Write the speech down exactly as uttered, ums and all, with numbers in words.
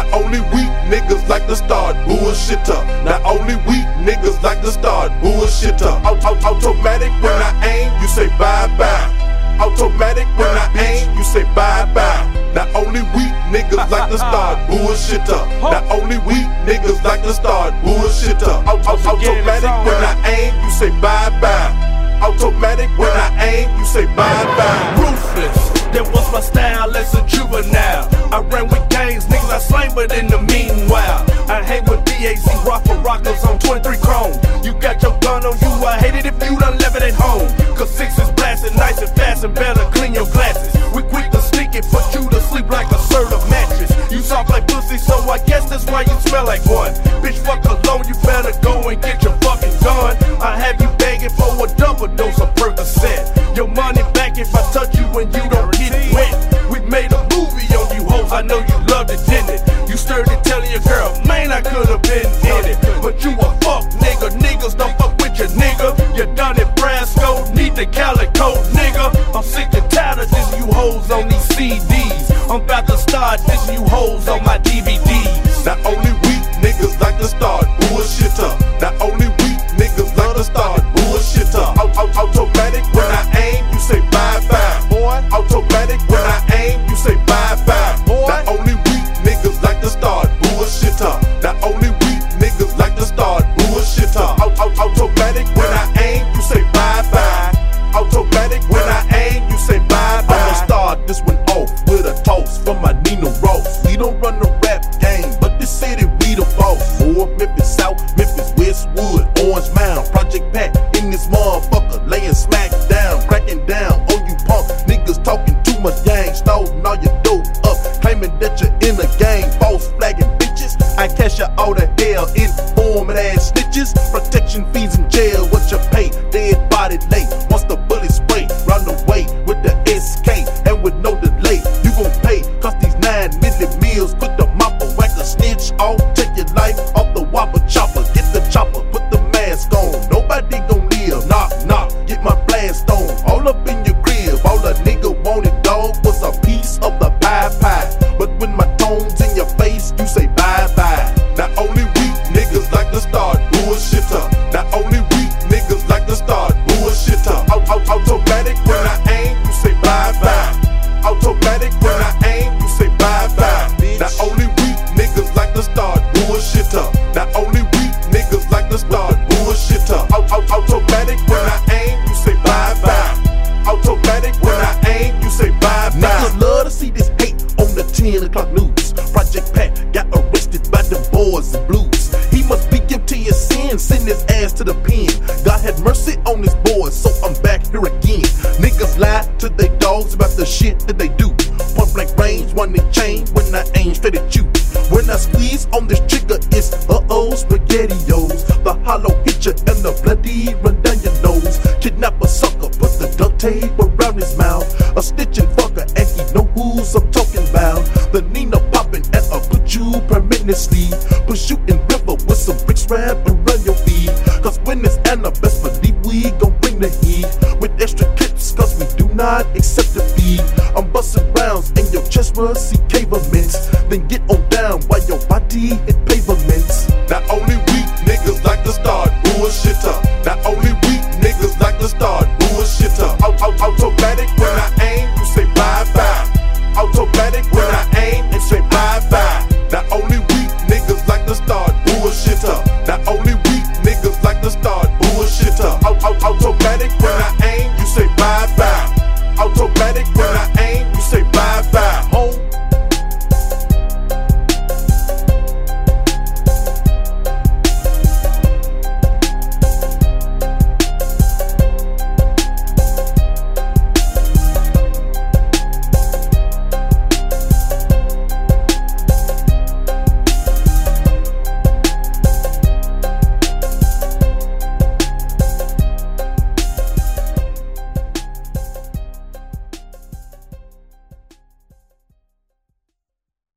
Not only weak niggas like to start bullshitter. Not only weak niggas like to start bullshitter. Automatic when I aim, you say bye bye. Automatic when I aim, you say bye bye. Not only weak niggas like to start bullshitter. Not only weak niggas like to start bullshitter. Automatic when I aim, you say bye bye. Automatic when I aim, you say bye bye. Ruthless, that was my style as a juvenile. I ran with gangs, niggas I slain, but in the meanwhile, I hang with D A Z rock for rockers on twenty-three chrome. You got your gun on you, I hate it if you done left it at home. Cause six is blasting nice and fast and better clean your glasses. We quick to sneak it, put you to sleep like a Serta mattress. You soft like pussy, so I guess that's why you smell like one. Bitch, fuck alone, you better go and get your fucking gun. I have you begging for a double dose of Percocet. Your money back if I touch you when you don't get wet. We made a movie on you hoes, I know you loved it, didn't it? You started telling your girl, man, I could've been in it. But you a fuck nigga, niggas don't fuck with your nigga. You done it, Brasco, need the calico, nigga. I'm sick and tired of this you hoes on these C Ds. I'm about to start this you hoes on my D V Ds. Not only weak niggas like to start bullshitter. Not only weak niggas like to start bullshitter. Automatic when I aim, you say bye bye. Boy, automatic when I aim, you say bye bye. Boy, not only weak niggas like to start bullshitter. Not only weak niggas like to start bullshitter. Automatic when I aim, you say bye bye. Automatic when I aim, you say bye bye. I'ma start this one off with a toast from my Nina Ross. We don't run the rap game, but this city we the boss. More Memphis South, Memphis Westwood, Orange Mound, Project Pat in this motherfucker, laying smack down, cracking down on you punk niggas talking too much gang, stolen all your dope up, claiming that you're in the game, false flagging bitches. I cash you all the hell, informing ass snitches, protection fees in jail, what you pay, dead body late. Once the bullet spray, run away with the S K, and with no delay, you gon' pay, cause these nine million meals, put the mopper, whack a snitch off, take your life off the whopper chopper, get the chopper, put the mask on, nobody gon' live, knock, knock, get my blast on, all up in your crib, all a nigga wanted, dog, was a piece of the pie pie, but when my tone's in your face, you say bye bye. Not only weak niggas like to start bullshitter. Not only weak niggas like to start bullshitter. Automatic when I aim, you say bye bye. Automatic when I aim, you say bye bye. Not only weak niggas like to start bullshitter. Not only weak niggas like to start bullshitter. Automatic when I aim, you say bye bye. Automatic when I aim, you say bye bye. Niggas love to see this hate on the ten o'clock news. Project Pat got arrested by them boys and blues. He must be guilty of sin, send his ass to the pen. God had mercy on his boys, so I'm back here again. Niggas lie to their dogs about the shit that they do. Point blank range, one in chain when I aim straight at you. When I squeeze on this trigger, it's uh-oh, spaghettios. The hollow hit you and the bloody run down your nose. Kidnap a sucker, put the duct tape around his mouth. A snitching fucker, and he know who's I'm talking about. The Nina popping and I'll put you permanently. Push you in river with some bricks wrapped around your feet. Cause when it's Anna, best believe we gon' bring the heat. With extra clips, cause we do not accept the fee. I'm busting rounds in your chest, rusty cavements. Then get on down while your body hit pavements. Not only weak niggas like to start bullshitter. Not only weak niggas like to start bullshitter. Automatic when I aim, you say bye bye. Automatic when I aim, you say bye bye. Not only weak niggas like to start bullshitter. Not only weak niggas like to start bullshitter. Automatic when I aim, you say bye bye. Automatic when I aim, you say bye bye.